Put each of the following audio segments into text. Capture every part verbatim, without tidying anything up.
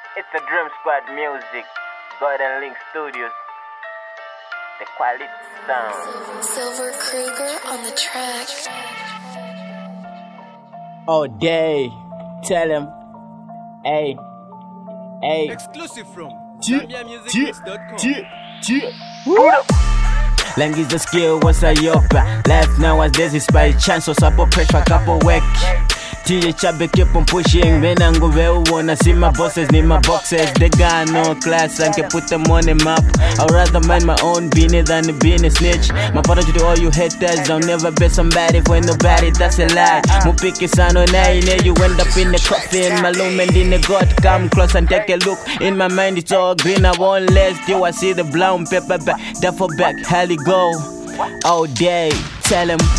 It's the Dream Squad Music, Golden Link Studios, the quality sound. Silver Kruger on the track. All day, tell him, hey, hey. Exclusive from G, Zambia Music G, Hits dot com. G, G. Language is the skill, what's a yopa? Life now as this is by chance, so support pressure, couple work. T H B keep on pushing, when I go where I wanna see my bosses, need my boxes. They got no class, I can put them on the map. I'd rather mind my own business than being a snitch. My apology to all you haters, I'll never be somebody for nobody, that's a lie. Mo pick it on nine, you end up in the coffin. My lumen in the god, come close and take a look. In my mind it's all green, I won't less. You I see the brown pepper back, duffel back, hell go. All day, tell him.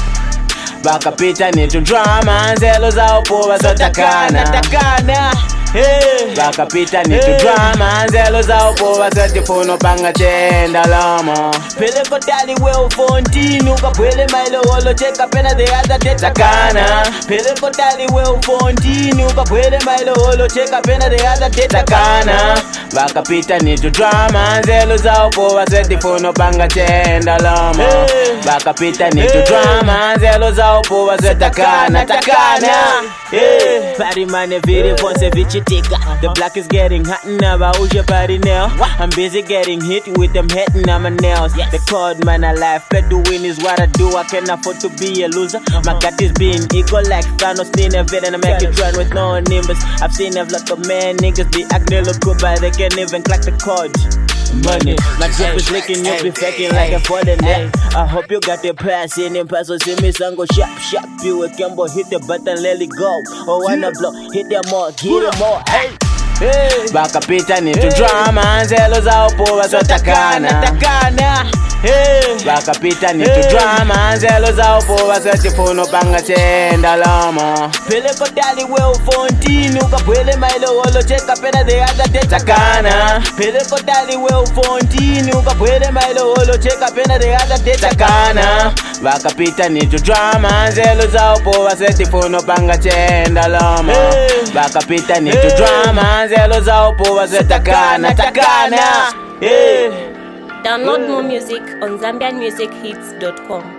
Bakapita nitu drama, nzelo za upowa sotakana takana. Hey. Bakapita nitu drama, nzelo za upowa sotifuno panga chenda lama. Pele kotali we ufontini, ukapwele mailo wolo cheka pena de ata tetakana. Pele kotali we ufontini, ukapwele mailo wolo cheka pena de ata tetakana. Bakapita nitu drama, nzelo za upowa sotifuno panga chenda lama. Hey. Bakapita nitu drama, nzelo za upowa sotakana takana. Yeah. Party man every force vichitika. The block is getting hot now, who's your party now? I'm busy getting hit with them hitting on my nails. Yes. The code man alive, bet to win is what I do. I can't afford to be a loser. My gut is being equal like Thanos, need a vid and I make it run with no nimbus. I've seen a lot of men niggas be acting look good, but they can't even crack the code. Money, my drip is licking, you be faking like a fallen day. I hope you got the pass in and pass, so see me son go sharp, sharp. You a combo, hit the button, let it go. Oh, wanna blow, hit them more, get them more, hey. Hey. Bakapita nitu drama, nzelo za upowa sotakana takana. Hey. Bakapita nitu drama, nzelo za upowa sotifuno panga chenda lama. Pele kotali we ufontini, ukapwele mailo wolo cheka pena de ata tetakana. Pele kotali we ufontini, ukapwele mailo wolo cheka pena de ata tetakana. Bakapita nitu drama, nzelo za upowa sotifuno panga chenda lama. Hey. Bakapita nitu drama, nzelo za upowa sotakana takana. Yeah. Download more music on Zambian Music Hits dot com.